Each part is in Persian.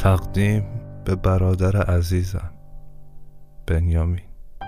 تقدیم به برادر عزیزم بنیامین.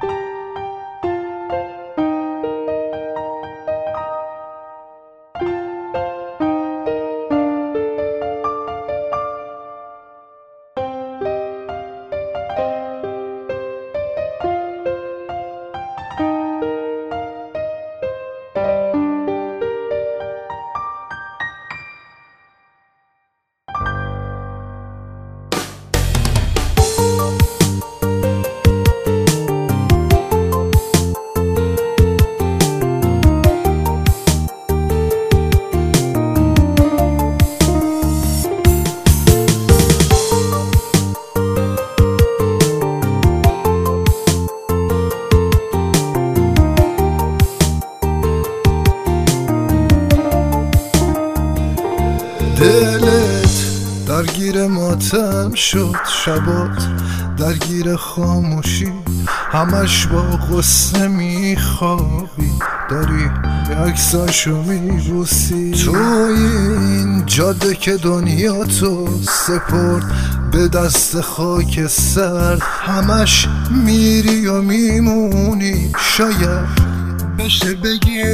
دلت درگیر ماتم شد، شبات درگیر خاموشی، همش با غصه میخوابی، داری عکساشو میبوسی. تو این جاده که دنیا تو سپرد به دست خاک سر، همش میری و میمونی، شاید بشه بگی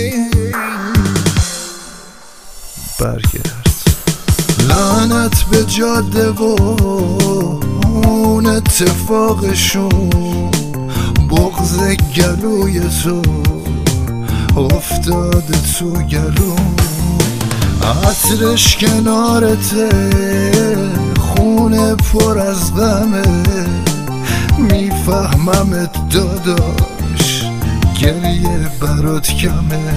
برگرد. لعنت به جاده و اون اتفاقشون، بغض گلوی تو افتاده تو گلوم، عطرش کنارته، خونه پر از غمه، میفهممت داداش، گریه برات کمه.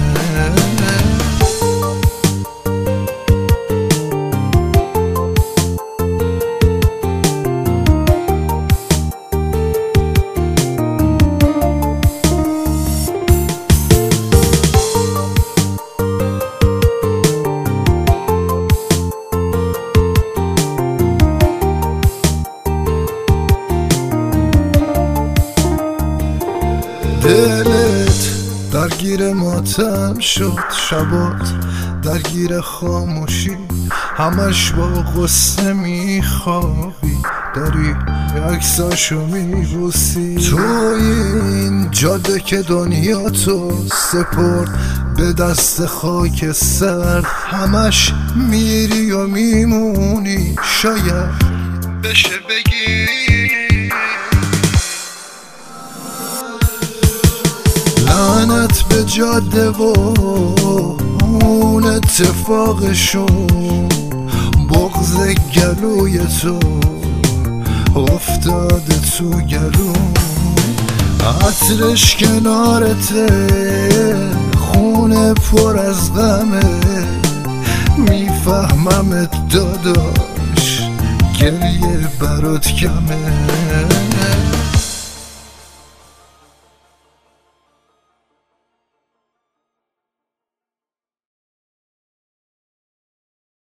دلت درگیر ماتم شد، شبات درگیر خاموشی، همش با غصه میخوابی، داری عکساشو میبوسی. تو این جاده که دنیا تو سپرد به دست خاک سر، همش میری و میمونی، شاید بشه بگی لعنت به جاده و اون اتفاقشون، بغض گلوی تو افتاده تو گلوم، عطرش کنارته، خونه پر از غمه، میفهممت داداش، گریه برات کمه.